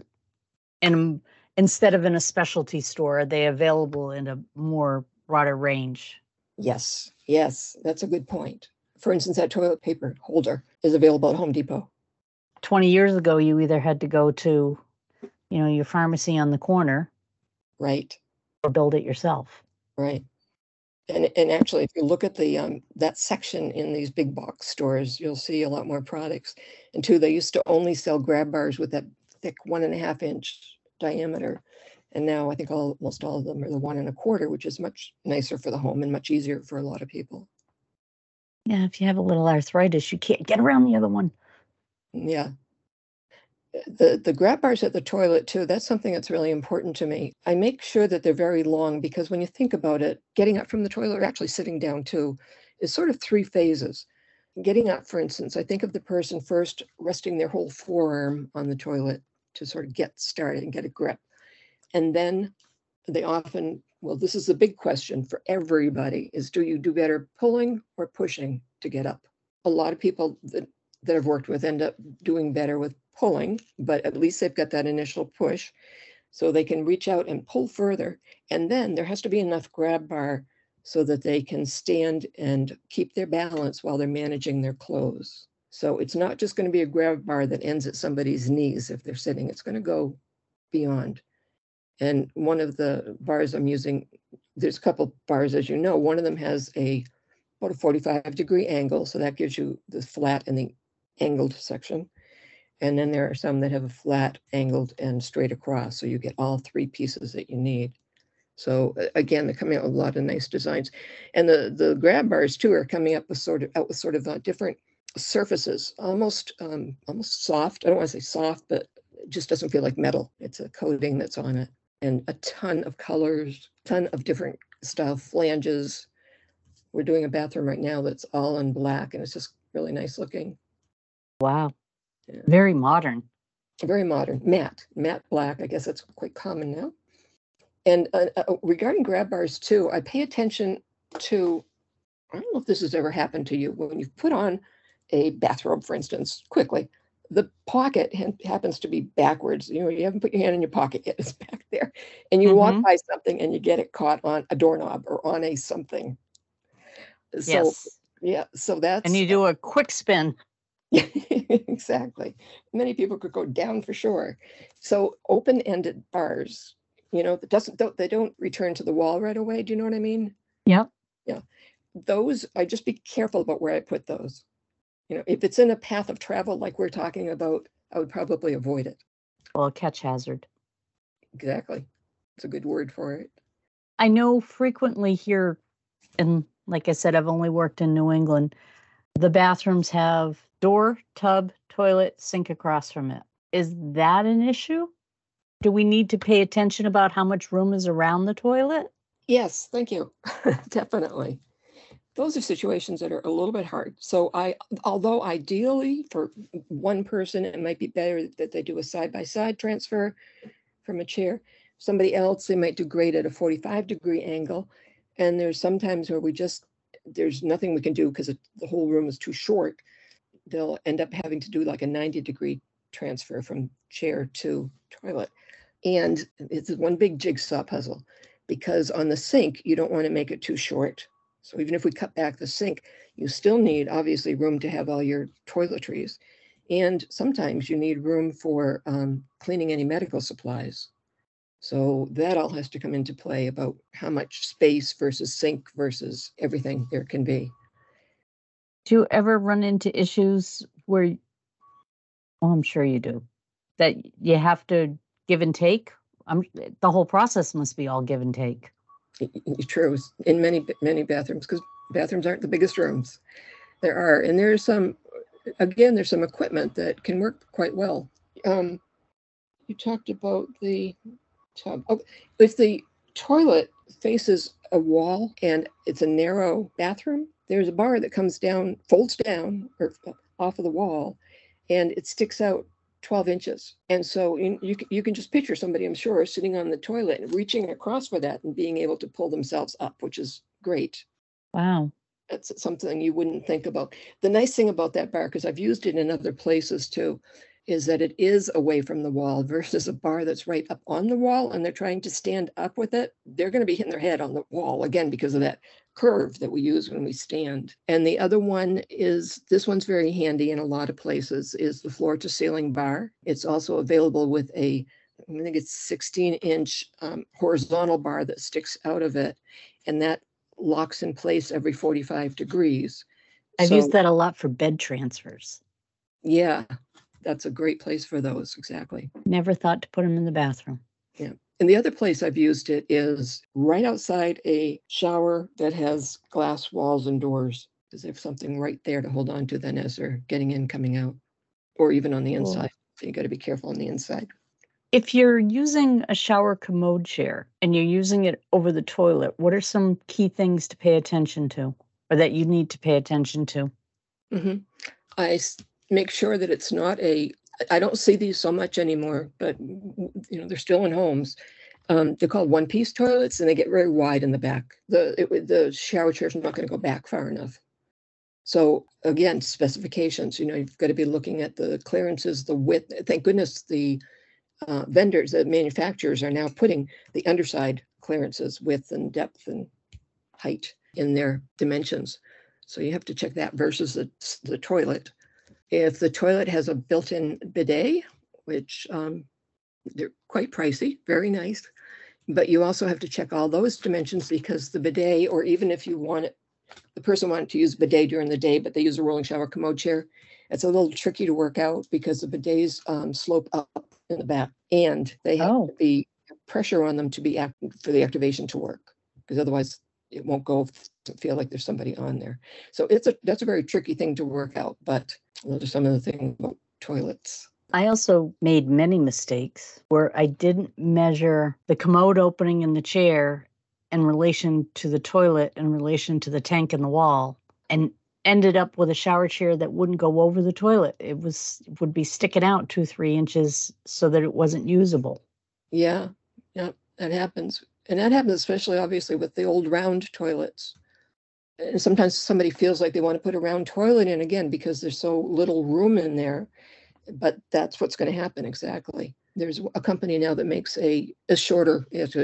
instead of in a specialty store, are they available in a more broader range? Yes, that's a good point. For instance, that toilet paper holder is available at Home Depot. 20 years ago, you either had to go to, your pharmacy on the corner. Right. Or build it yourself. Right. And actually, if you look at that section in these big box stores, you'll see a lot more products. And two, they used to only sell grab bars with that thick 1.5-inch diameter. And now I think almost all of them are the 1 1/4, which is much nicer for the home and much easier for a lot of people. Yeah, if you have a little arthritis, you can't get around the other one. Yeah. The grab bars at the toilet too, that's something that's really important to me. I make sure that they're very long because when you think about it, getting up from the toilet or actually sitting down too is sort of three phases. Getting up, for instance, I think of the person first resting their whole forearm on the toilet to sort of get started and get a grip. And then they often, well, this is the big question for everybody, is do you do better pulling or pushing to get up? A lot of people that I've worked with end up doing better with pulling, but at least they've got that initial push so they can reach out and pull further. And then there has to be enough grab bar so that they can stand and keep their balance while they're managing their clothes. So it's not just going to be a grab bar that ends at somebody's knees if they're sitting, it's going to go beyond. And one of the bars I'm using, there's a couple bars, as you know, one of them has about a 45-degree angle. So that gives you the flat and the angled section. And then there are some that have a flat, angled, and straight across. So you get all three pieces that you need. So again, they're coming out with a lot of nice designs. And the grab bars too are coming up with sort of different surfaces, almost soft. I don't want to say soft, but it just doesn't feel like metal. It's a coating that's on it. And a ton of colors, ton of different style flanges. We're doing a bathroom right now that's all in black, and it's just really nice looking. Wow. Yeah. Very modern. Very modern. Matte black. I guess that's quite common now. And regarding grab bars too, I pay attention to, I don't know if this has ever happened to you, when you've put on a bathrobe, for instance, quickly, the pocket happens to be backwards. You haven't put your hand in your pocket yet, it's back there. And you walk by something and you get it caught on a doorknob or on a something. So, yes. Yeah, so that's... And you do a quick spin. Exactly. Many people could go down for sure. So open-ended bars, they don't return to the wall right away. Do you know what I mean? Yep. Yeah. Those, I just be careful about where I put those. If it's in a path of travel like we're talking about, I would probably avoid it. Well, catch hazard. Exactly. It's a good word for it. I know frequently here, and like I said, I've only worked in New England, the bathrooms have door, tub, toilet, sink across from it. Is that an issue? Do we need to pay attention about how much room is around the toilet? Yes, thank you. Definitely. Those are situations that are a little bit hard. So although ideally for one person, it might be better that they do a side-by-side transfer from a chair. Somebody else, they might do great at a 45-degree angle. And there's sometimes where there's nothing we can do because the whole room is too short. They'll end up having to do like a 90-degree transfer from chair to toilet. And it's one big jigsaw puzzle because on the sink, you don't want to make it too short. So even if we cut back the sink, you still need obviously room to have all your toiletries. And sometimes you need room for cleaning any medical supplies. So that all has to come into play about how much space versus sink versus everything there can be. Do you ever run into issues where, well, I'm sure you do, that you have to give and take? The whole process must be all give and take. True, in many bathrooms, because bathrooms aren't the biggest rooms. And there's some equipment that can work quite well. You talked about the tub. Oh, if the toilet faces a wall and it's a narrow bathroom, there's a bar that comes down, folds down or off of the wall, and it sticks out 12 inches. And so you can just picture somebody, I'm sure, sitting on the toilet and reaching across for that and being able to pull themselves up, which is great. Wow. That's something you wouldn't think about. The nice thing about that bar, because I've used it in other places too, is that it is away from the wall versus a bar that's right up on the wall and they're trying to stand up with it. They're going to be hitting their head on the wall again because of that curve that we use when we stand. And the other one is, this one's very handy in a lot of places, is the floor to ceiling bar. It's also available with I think it's 16-inch horizontal bar that sticks out of it. And that locks in place every 45 degrees. I've used that a lot for bed transfers. Yeah, that's a great place for those, exactly. Never thought to put them in the bathroom. Yeah. And the other place I've used it is right outside a shower that has glass walls and doors, because they have something right there to hold on to then as they're getting in, coming out, or even on the inside. So you got to be careful on the inside. If you're using a shower commode chair and you're using it over the toilet, what are some key things to pay attention to, or that you need to pay attention to? Mm-hmm. Make sure that it's not I don't see these so much anymore, but they're still in homes. They're called one-piece toilets, and they get very wide in the back. The shower chair is not going to go back far enough. So again, specifications. You've got to be looking at the clearances, the width. Thank goodness the vendors, the manufacturers, are now putting the underside clearances, width and depth and height in their dimensions. So you have to check that versus the toilet. If the toilet has a built-in bidet, which they're quite pricey, very nice, but you also have to check all those dimensions, because the bidet, or even if you want it, the person wanted to use bidet during the day, but they use a rolling shower commode chair, it's a little tricky to work out because the bidets slope up in the back, and they have to be pressure on them to be for the activation to work, because otherwise it won't go to feel like there's somebody on there. So that's a very tricky thing to work out, but those are some of the things about toilets. I also made many mistakes where I didn't measure the commode opening in the chair in relation to the toilet, in relation to the tank in the wall, and ended up with a shower chair that wouldn't go over the toilet. It would be sticking out 2-3 inches so that it wasn't usable. Yeah, that happens. And that happens especially, obviously, with the old round toilets. And sometimes somebody feels like they want to put a round toilet in, again, because there's so little room in there. But that's what's going to happen, exactly. There's a company now that makes a shorter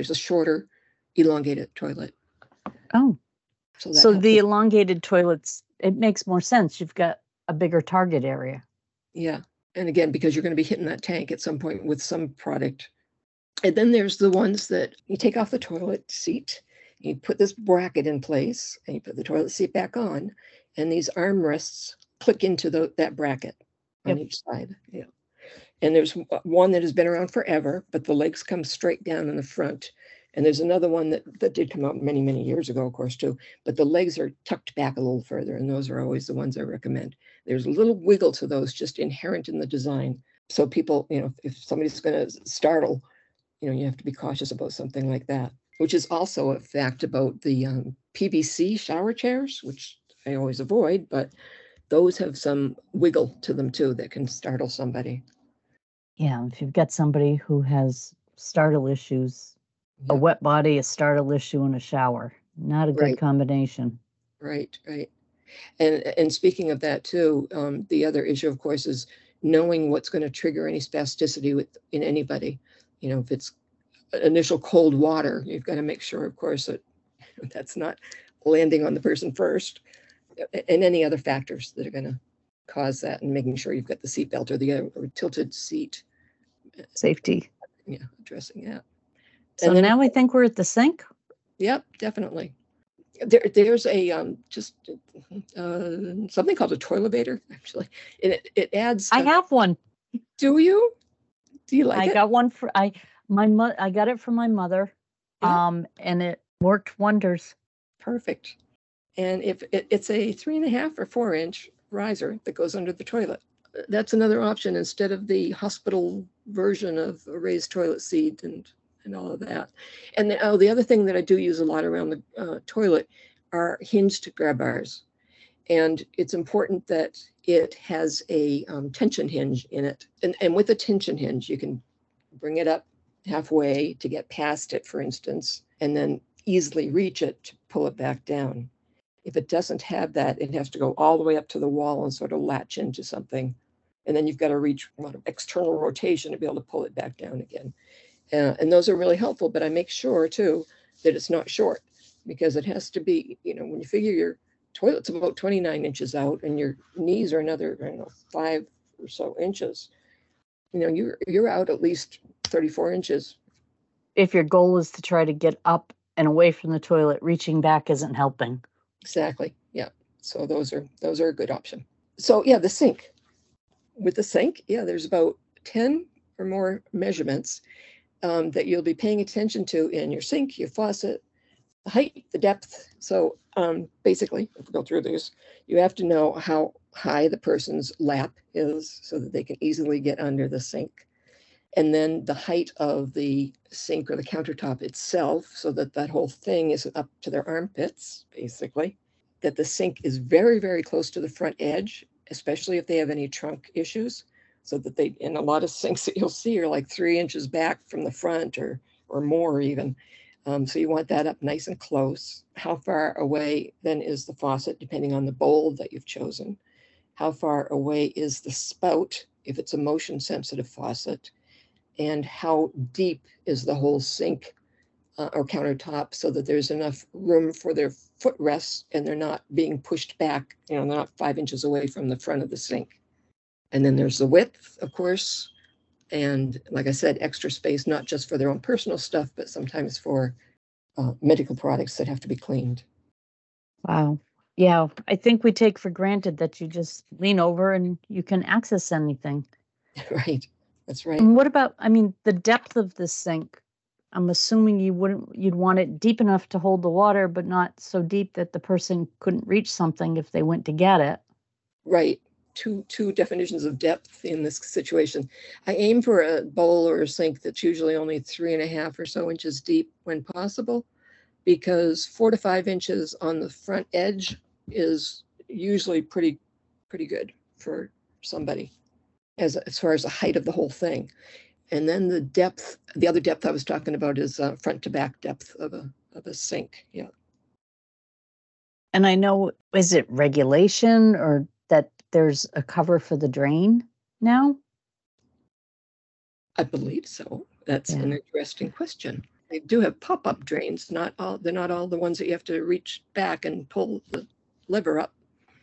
elongated toilet. Oh, so the elongated toilets, it makes more sense. You've got a bigger target area. Yeah. And again, because you're going to be hitting that tank at some point with some product. And then there's the ones that you take off the toilet seat, you put this bracket in place, and you put the toilet seat back on, and these armrests click into that bracket on each side. Yeah. And there's one that has been around forever, but the legs come straight down in the front. And there's another one that did come out many, many years ago, of course, too. But the legs are tucked back a little further, and those are always the ones I recommend. There's a little wiggle to those just inherent in the design. So people, if somebody's going to startle, you have to be cautious about something like that, which is also a fact about the PVC shower chairs, which I always avoid, but those have some wiggle to them too that can startle somebody. Yeah, if you've got somebody who has startle issues, a wet body, a startle issue, and a shower, not a good combination. Right. And speaking of that too, the other issue, of course, is knowing what's going to trigger any spasticity in anybody. If it's initial cold water, you've got to make sure, of course, that that's not landing on the person first, and any other factors that are going to cause that, and making sure you've got the seat belt or the tilted seat. Safety. Yeah, addressing that. So now I think we're at the sink. Yep, definitely. There's a something called a toilevator, actually. It adds. I have one. Do you? Do you like it? I got one I got it from my mother, and it worked wonders. Perfect. And if it's a 3.5 or 4 inch riser that goes under the toilet, that's another option instead of the hospital version of a raised toilet seat and all of that. And the other thing that I do use a lot around the toilet are hinged grab bars. And it's important that it has a tension hinge in it. And with a tension hinge, you can bring it up halfway to get past it, for instance, and then easily reach it to pull it back down. If it doesn't have that, it has to go all the way up to the wall and sort of latch into something. And then you've got to reach a lot of external rotation to be able to pull it back down again. And those are really helpful, but I make sure too that it's not short, because it has to be, when you figure your toilet's about 29 inches out and your knees are another, 5 or so inches, you're out at least 34 inches. If your goal is to try to get up and away from the toilet, reaching back isn't helping. Exactly. Yeah. So those are a good option. So yeah, the sink. With the sink, there's about 10 or more measurements that you'll be paying attention to in your sink, your faucet, the height, the depth. So basically, if we go through these, you have to know how high the person's lap is so that they can easily get under the sink. And then the height of the sink or the countertop itself, so that that whole thing is up to their armpits, basically. That the sink is very, very close to the front edge, especially if they have any trunk issues. So that they, in a lot of sinks that you'll see, are like 3 inches back from the front or more even. So you want that up nice and close. How far away then is the faucet, depending on the bowl that you've chosen? How far away is the spout, if it's a motion sensitive faucet? And how deep is the whole sink or countertop, so that there's enough room for their footrests and they're not being pushed back, they're not 5 inches away from the front of the sink. And then there's the width, of course. And like I said, extra space, not just for their own personal stuff, but sometimes for medical products that have to be cleaned. Wow. Yeah, I think we take for granted that you just lean over and you can access anything. Right. That's right. And what about, the depth of the sink? I'm assuming you'd want it deep enough to hold the water, but not so deep that the person couldn't reach something if they went to get it. Right. Two definitions of depth in this situation. I aim for a bowl or a sink that's usually only 3.5 or so inches deep when possible, because 4 to 5 inches on the front edge is usually pretty good for somebody as far as the height of the whole thing. And then the depth, the other depth I was talking about is front to back depth of a sink. Yeah. And I know, is it regulation or that there's a cover for the drain now? I believe so. That's an interesting question. They do have pop-up drains. They're not all the ones that you have to reach back and pull the lever up.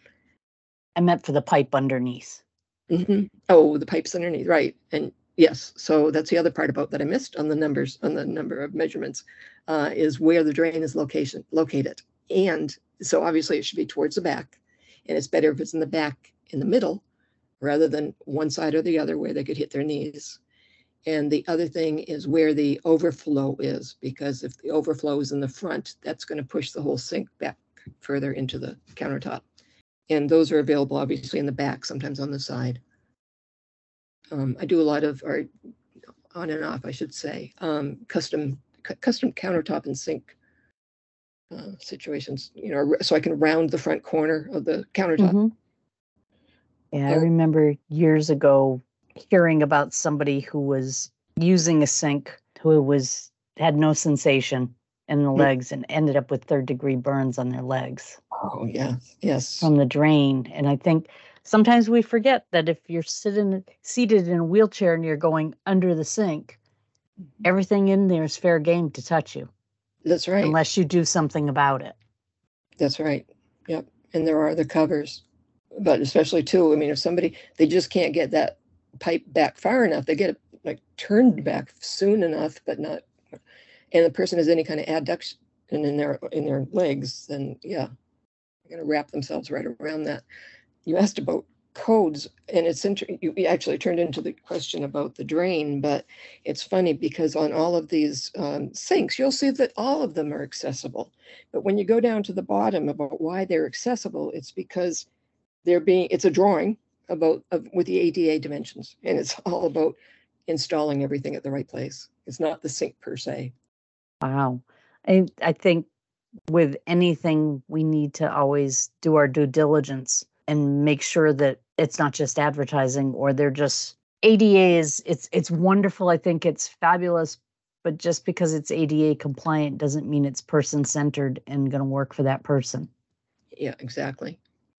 I meant for the pipe underneath. Mm-hmm. Oh, the pipes underneath, right. And yes, so that's the other part about that I missed on the numbers, on the number of measurements, is where the drain is located. And so obviously it should be towards the back, and it's better if it's in the back in the middle rather than one side or the other where they could hit their knees. And the other thing is where the overflow is, because if the overflow is in the front, that's going to push the whole sink back further into the countertop. And those are available obviously in the back, sometimes on the side. I do a lot of, or on and off, I should say, custom countertop and sink situations, so I can round the front corner of the countertop. Mm-hmm. Yeah, I remember years ago hearing about somebody who was using a sink who had no sensation in the legs and ended up with 3rd-degree burns on their legs. Oh, yes. From the drain. And I think sometimes we forget that if you're seated in a wheelchair and you're going under the sink, everything in there is fair game to touch you. That's right. Unless you do something about it. That's right. Yep. And there are the covers. But especially too, if they just can't get that pipe back far enough, they get it turned back soon enough, but not, and the person has any kind of adduction in their legs, then yeah, they're going to wrap themselves right around that. You asked about codes, and you actually turned into the question about the drain, but it's funny because on all of these sinks, you'll see that all of them are accessible. But when you go down to the bottom about why they're accessible, it's because it's a drawing with the ADA dimensions, and it's all about installing everything at the right place. It's not the sink per se. Wow. I think with anything, we need to always do our due diligence and make sure that it's not just advertising or they're just ADA it's wonderful. I think it's fabulous, but just because it's ADA compliant doesn't mean it's person-centered and going to work for that person. Yeah, exactly.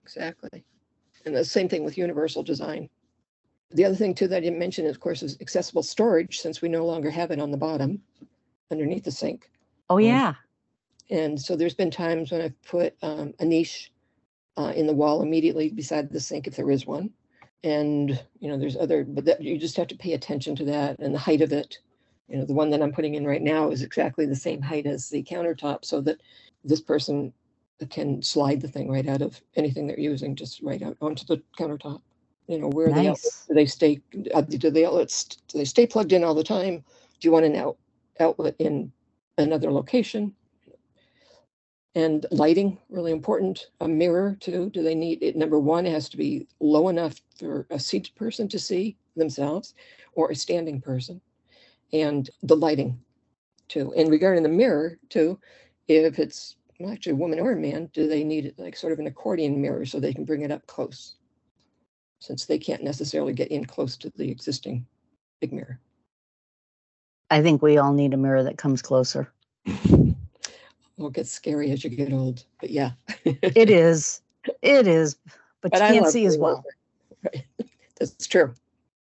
And the same thing with universal design. The other thing too that I didn't mention, of course, is accessible storage, since we no longer have it on the bottom underneath the sink. Oh yeah. And so there's been times when I've put a niche in the wall immediately beside the sink, if there is one. And there's but you just have to pay attention to that and the height of it. The one that I'm putting in right now is exactly the same height as the countertop, so that this person can slide the thing right out of anything they're using, just right out onto the countertop. Where are the outlets? Do they stay? Do they stay plugged in all the time? Do you want an outlet in another location? And lighting, really important. A mirror too. Do they need it? Number one, it has to be low enough for a seated person to see themselves or a standing person. And the lighting too. And regarding the mirror too, if it's actually a woman or a man, do they need like sort of an accordion mirror so they can bring it up close? Since they can't necessarily get in close to the existing big mirror. I think we all need a mirror that comes closer. Well, it gets scary as you get old, but yeah. It is, but you can't see as well. Right. That's true.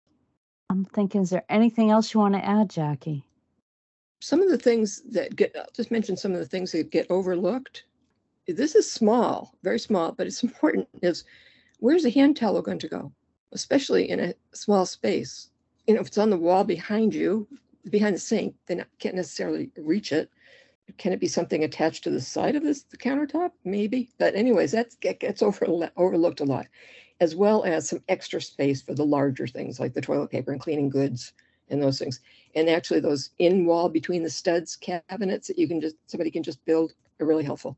I'm thinking, is there anything else you want to add, Jackie? Some of the things that I'll just mention some of the things that get overlooked. This is small, very small, but it's important, is where's the hand towel going to go? Especially in a small space. You know, if it's on the wall behind you, behind the sink, they can't necessarily reach it. Can it be something attached to the side of the countertop? Maybe. But anyways, that gets overlooked a lot, as well as some extra space for the larger things like the toilet paper and cleaning goods and those things. And actually those in wall between the studs cabinets that you can somebody can just build are really helpful.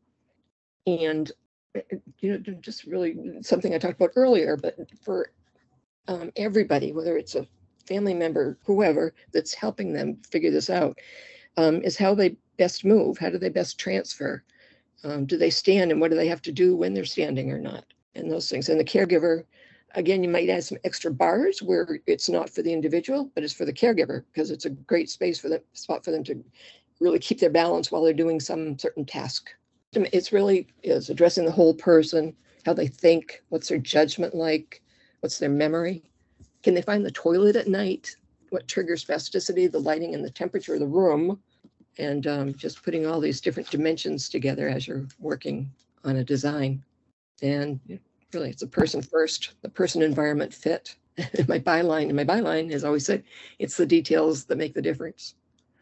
And, you know, just really something I talked about earlier, but for everybody, whether it's a family member, whoever that's helping them figure this out, is how they best move. How do they best transfer? Do they stand, and what do they have to do when they're standing or not? And those things. And the caregiver, again, you might add some extra bars where it's not for the individual, but it's for the caregiver, because it's a great spot for them to really keep their balance while they're doing some certain task. It's really is addressing the whole person, how they think, what's their judgment like, what's their memory. Can they find the toilet at night? What triggers spasticity, the lighting and the temperature of the room, and just putting all these different dimensions together as you're working on a design. And really, it's a person first, the person environment fit. My byline has always said, it's the details that make the difference.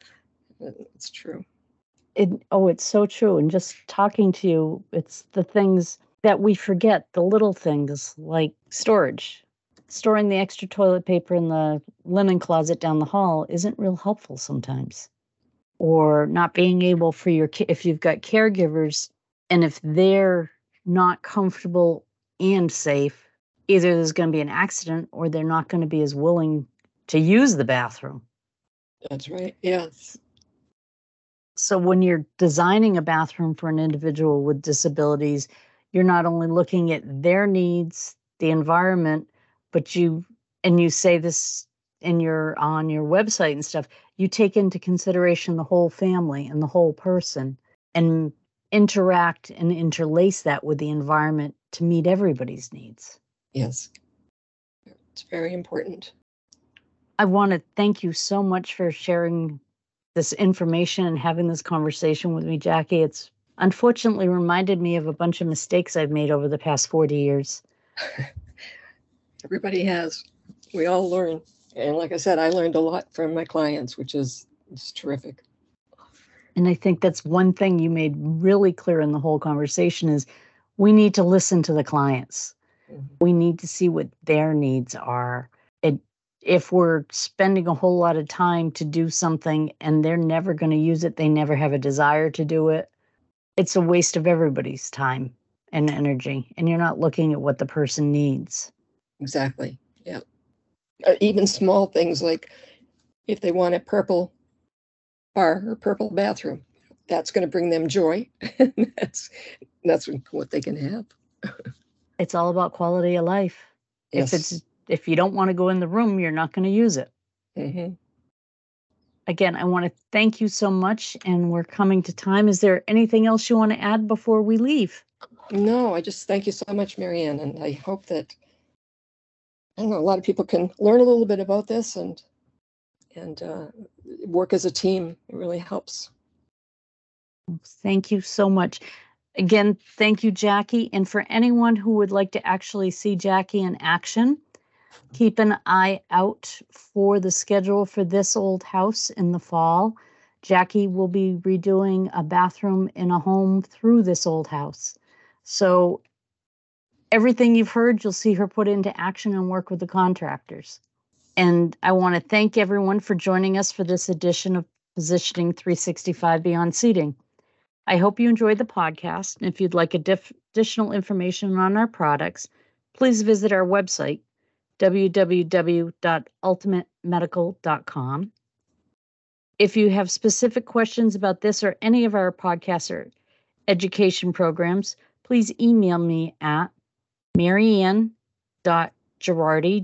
It's true. It's so true. And just talking to you, it's the things that we forget, the little things like storage. Storing the extra toilet paper in the linen closet down the hall isn't real helpful sometimes. Or not being able for if you've got caregivers, and if they're not comfortable and safe, either there's going to be an accident or they're not going to be as willing to use the bathroom. That's right. Yes. So when you're designing a bathroom for an individual with disabilities, you're not only looking at their needs, the environment, but you say this on your website and stuff, you take into consideration the whole family and the whole person and interact and interlace that with the environment to meet everybody's needs. Yes. It's very important. I want to thank you so much for sharing this information and having this conversation with me, Jackie. It's unfortunately reminded me of a bunch of mistakes I've made over the past 40 years. Everybody has. We all learn. And like I said, I learned a lot from my clients, which is terrific. And I think that's one thing you made really clear in the whole conversation is we need to listen to the clients. Mm-hmm. We need to see what their needs are. If we're spending a whole lot of time to do something and they're never going to use it, they never have a desire to do it, it's a waste of everybody's time and energy. And you're not looking at what the person needs. Exactly. Yeah. Even small things like if they want a purple bar or purple bathroom, that's going to bring them joy. that's what they can have. It's all about quality of life. Yes. If you don't want to go in the room, you're not going to use it. Mm-hmm. Again, I want to thank you so much, and we're coming to time. Is there anything else you want to add before we leave? No, I just thank you so much, Marianne, and I hope that a lot of people can learn a little bit about this and work as a team. It really helps. Thank you so much. Again, thank you, Jackie. And for anyone who would like to actually see Jackie in action, keep an eye out for the schedule for this old house in the fall. Jackie will be redoing a bathroom in a home through this old house. So everything you've heard, you'll see her put into action and work with the contractors. And I want to thank everyone for joining us for this edition of Positioning 365 Beyond Seating. I hope you enjoyed the podcast. And if you'd like additional information on our products, please visit our website, www.ultimatemedical.com. If you have specific questions about this or any of our podcasts or education programs, please email me at marianne.girardi,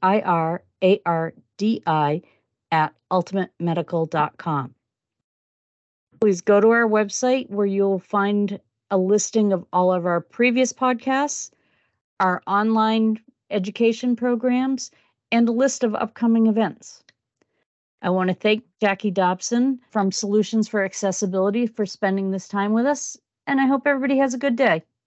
Girardi, @ultimatemedical.com. Please go to our website where you'll find a listing of all of our previous podcasts, our online education programs, and a list of upcoming events. I want to thank Jackie Dobson from Solutions for Accessibility for spending this time with us, and I hope everybody has a good day.